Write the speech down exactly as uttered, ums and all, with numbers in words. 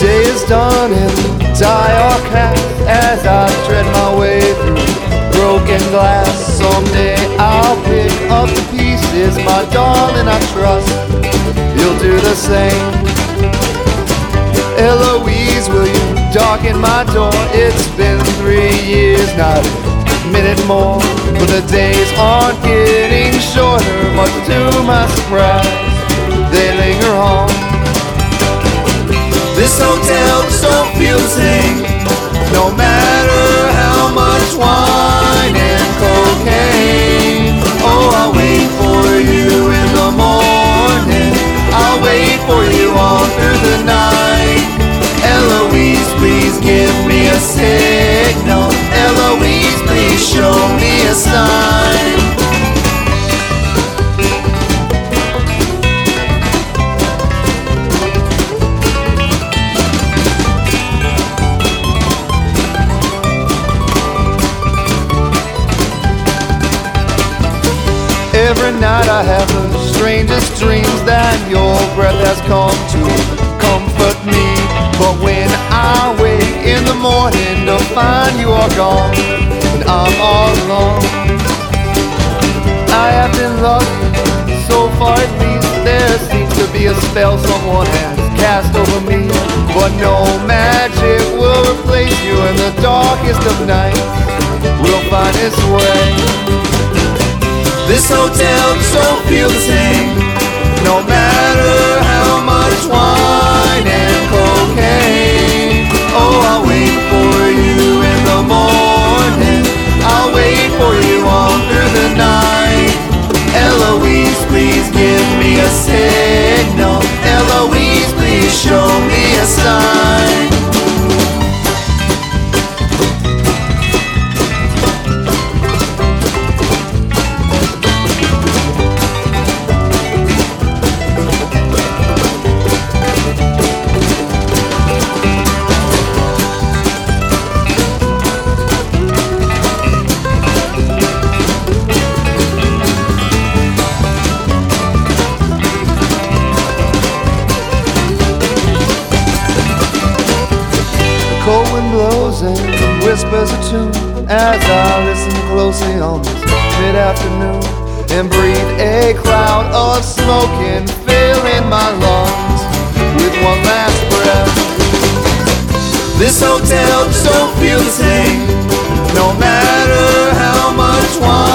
day is done and die are cast as I tread my way through broken glass. Someday I'll pick up the pieces, my darling, I trust you'll do the same. Eloise, will you darken my door? It's been three years, not a minute more, but the days aren't getting shorter, much to my surprise, they linger on. This hotel just don't feel the same, no matter how much wine and cocaine. Oh, I'll wait for you in the morning, I'll wait for you all through the night. Eloise, please give me a signal, Eloise, please show me a sign. Every night I have the strangest dreams that your breath has come to comfort me. But when I wake in the morning to find you are gone and I'm all alone, I have been lucky, so far at least. There seems to be a spell someone has cast over me, but no magic will replace you, in the darkest of nights we'll find its way. This hotel just don't feel the same, no matter how much wine and cocaine. Oh, I'll wait for you in the morning, I'll wait for you all through the night. Eloise, please give me a signal, Eloise, please show me a sign. Cold wind blows and whispers a tune as I listen closely on this mid-afternoon and breathe a cloud of smoke and filling my lungs with one last breath. This hotel just don't feel the same, no matter how much wine